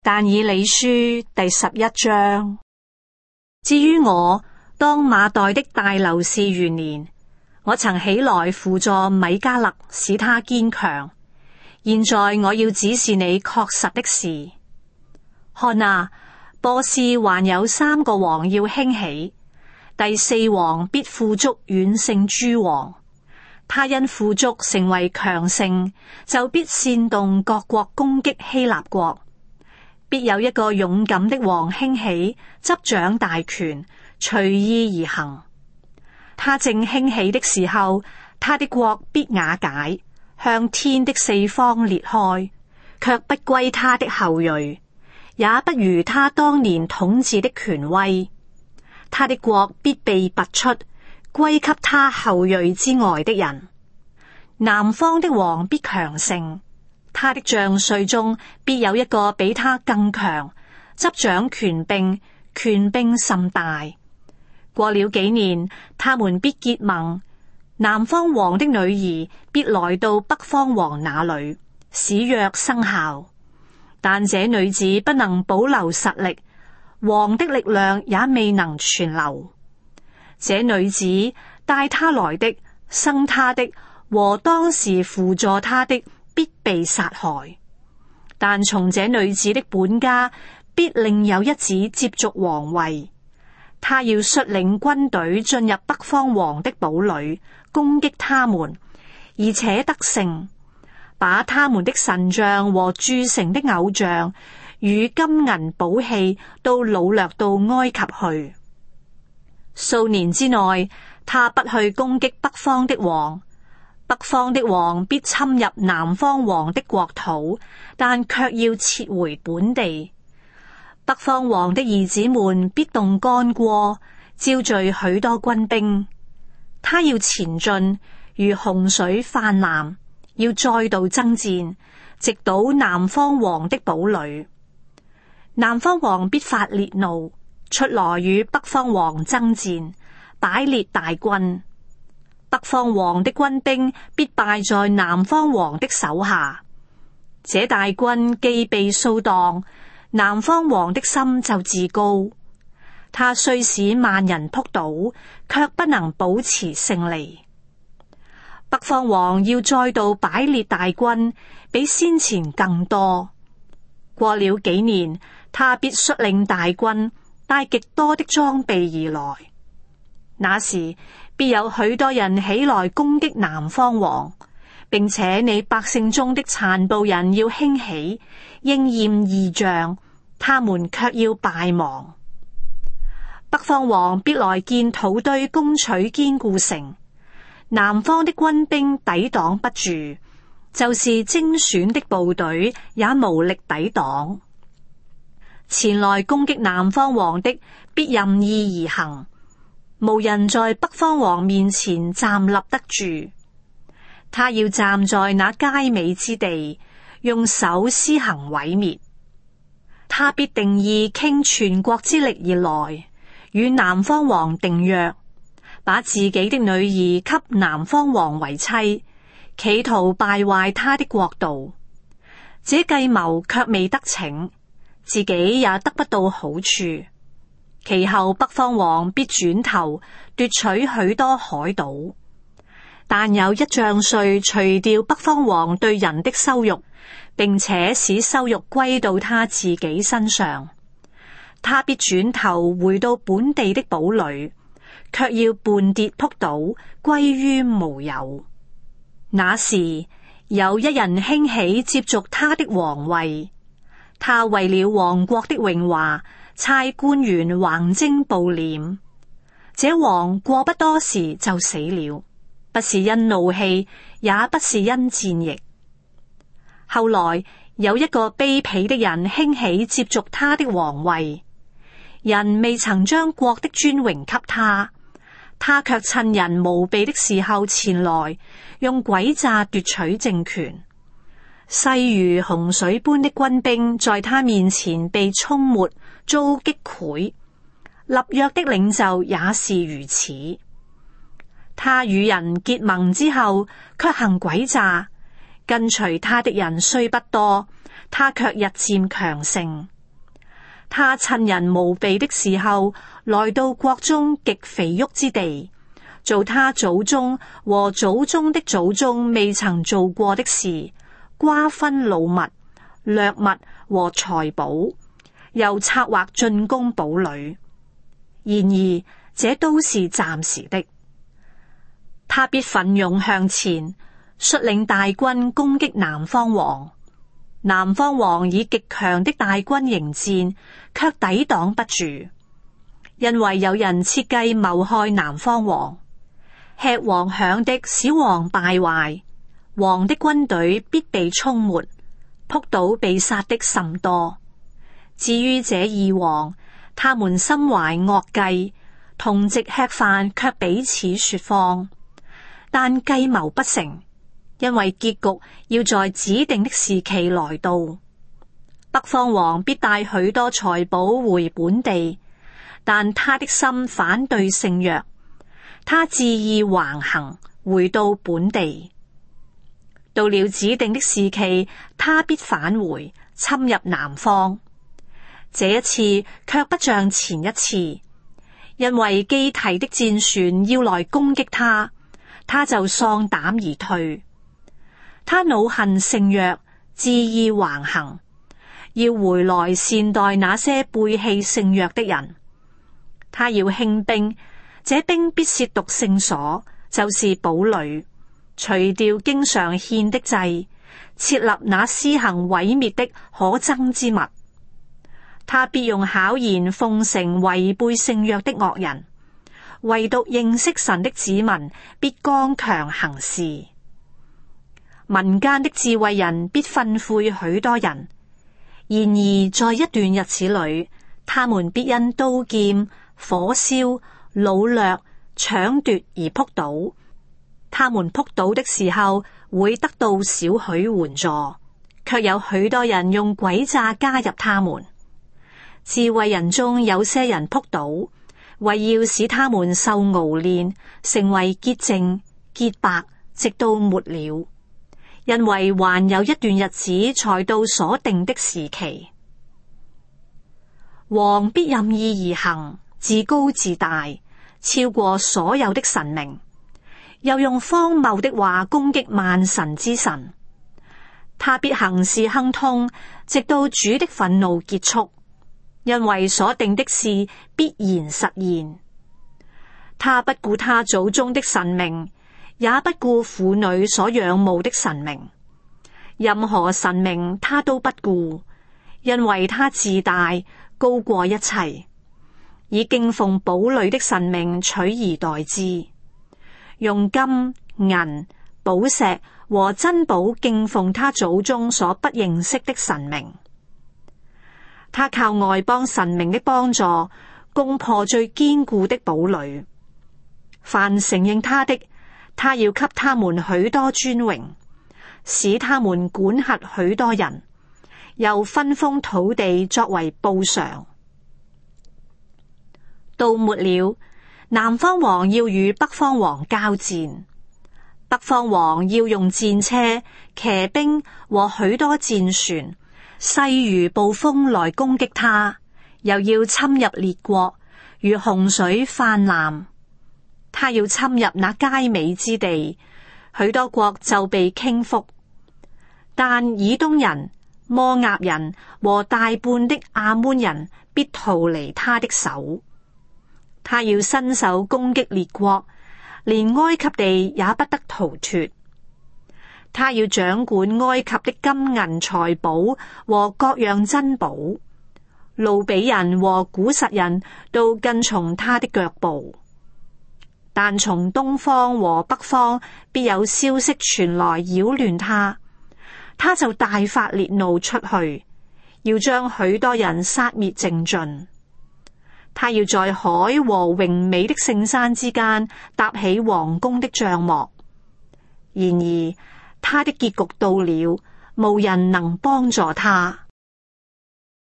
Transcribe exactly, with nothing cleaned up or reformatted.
但以理書第十一章。至於我，當馬代的大流士元年，我曾起來輔助米迦勒，使他堅強。現在我要指示你確實的事。看啊，波斯還有三個王要興起，第四王必富足遠勝諸王。他因富足成為強盛，就必煽動各國攻擊希臘國。必有一個勇敢的王興起，執掌大權，隨意而行。他正興起的時候，他的國必瓦解，向天的四方裂開，卻不歸他的後裔，也不如他當年統治的權威。他的國必被拔出，歸給他後裔之外的人。南方的王必強盛，他的將帥中必有一個比他更強，執掌權柄，權柄甚大。過了幾年，他們必結盟，南方王的女兒必來到北方王那裏，使約生效。但這女子不能保留實力，王的力量也未能存留。這女子帶他來的、生他的和當時輔助他的必被殺害。但從這女子的本家必另有一子接續王位。他要率領軍隊進入北方王的堡壘，攻擊他們，而且得勝，把他們的神像和鑄成的偶像與金銀寶器都擄掠到埃及去。數年之內，他不去攻擊北方的王，北方的王必侵入南方王的國土，但卻要撤回本地。北方王的兒子們必動干戈，招聚許多軍兵。他要前進，如洪水泛濫，要再度爭戰，直搗南方王的堡壘。南方王必發烈怒，出來與北方王爭戰，擺列大軍。北方王的軍兵必敗在南方王的手下。這大軍既被掃蕩，南方王的心就自高，他雖使萬人撲倒，卻不能保持勝利。北方王要再度擺列大軍，比先前更多。過了幾年，他必率領大軍，帶極多的裝備而來。那時必有許多人起來攻擊南方王，並且你百姓中的殘暴人要興起，應驗異象，他們卻要敗亡。北方王必來建土堆，攻取堅固城，南方的軍兵抵擋不住，就是精選的部隊也無力抵擋。前來攻擊南方王的必任意而行，無人在北方王面前站立得住。他要站在那佳美之地，用手施行毀滅。他必定意傾全國之力而來，與南方王訂約，把自己的女兒給南方王為妻，企圖敗壞他的國度。這計謀卻未得逞，自己也得不到好處。其後北方王必轉頭奪取許多海島，但有一將帥除掉北方王對人的羞辱，並且使羞辱歸到他自己身上。他必轉頭回到本地的堡壘，卻要絆跌撲倒，歸於無有。那時有一人興起接續他的王位，他為了王國的榮華，差官員橫徵暴斂。這王過不多時就死了，不是因怒氣，也不是因戰役。後來有一個卑鄙的人興起接續他的王位，人未曾將國的尊榮給他，他卻趁人無備的時候前來，用詭詐奪取政權。勢如洪水般的軍兵在他面前被沖沒，遭擊潰。立約的領袖也是如此。他與人結盟之後，卻行詭詐。跟隨他的人雖不多，他卻日漸強盛。 他趁人無備的時候，來到國中極肥沃之地，做他祖宗和祖宗的祖宗未曾做過的事，瓜分擄物、掠物和財寶，又策劃進攻堡壘。然而這都是暫時的。他必奮勇向前，率領大軍攻擊南方王。南方王以極強的大軍迎戰，卻抵擋不住，因為有人設計謀害南方王。吃王餉的使王敗壞，王的軍隊必被沖沒，仆倒被殺的甚多。至於這二王，他們心懷惡計，同席吃飯，卻彼此說謊，但計謀不成，因為結局要在指定的時期來到。北方王必帶許多財寶回本地，但他的心反對聖約，他恣意橫行，回到本地。到了指定的時期，他必返回，侵入南方。這一次卻不像前一次，因為基提的戰船要來攻擊他，他就喪膽而退。他惱恨聖約，恣意橫行，要回來善待那些背棄聖約的人。他要興兵，這兵必褻瀆聖所，就是堡壘，除掉經常獻的祭，設立那施行毀滅的可憎之物。他必用巧言奉承違背聖約的惡人，唯獨認識神的子民必剛強行事。民間的智慧人必訓誨許多人，然而在一段日子裏，他們必因刀劍、火燒、擄掠、搶奪而仆倒。他們仆倒的時候，會得到少許援助，卻有許多人用詭詐加入他們。智慧人中有些人仆倒，為要使他們受熬練，成為潔淨、潔白，直到末了。因為還有一段日子才到所定的時期。王必任意而行，自高自大，超過所有的神明，又用荒謬的話攻擊萬神之神。他必行事亨通，直到主的憤怒結束。因為所定的事必然實現。他不顧他祖宗的神明，也不顧婦女所仰慕的神明，任何神明他都不顧，因為他自大，高過一切，以敬奉堡壘的神明取而代之，用金、銀、寶石和珍寶敬奉他祖宗所不認識的神明。他靠外邦神明的幫助，攻破最堅固的堡壘。凡承認他的，他要給他們許多尊榮，使他們管轄許多人，又分封土地作為報償。到末了，南方王要與北方王交戰，北方王要用戰車、騎兵和許多戰船，勢如暴風來攻擊他，又要侵入列國，如洪水泛濫。他要侵入那佳美之地，許多國就被傾覆。但以東人、摩押人和大半的亞捫人必逃離他的手。他要伸手攻擊列國，連埃及地也不得逃脫。他要掌管埃及的金銀財寶和各樣珍寶，路比人和古實人都跟從他的腳步。但從東方和北方必有消息傳來擾亂他，他就大發烈怒出去，要將許多人殺滅淨盡。他要在海和榮美的聖山之間搭起王宮的帳幕。然而他的結局到了，無人能幫助他。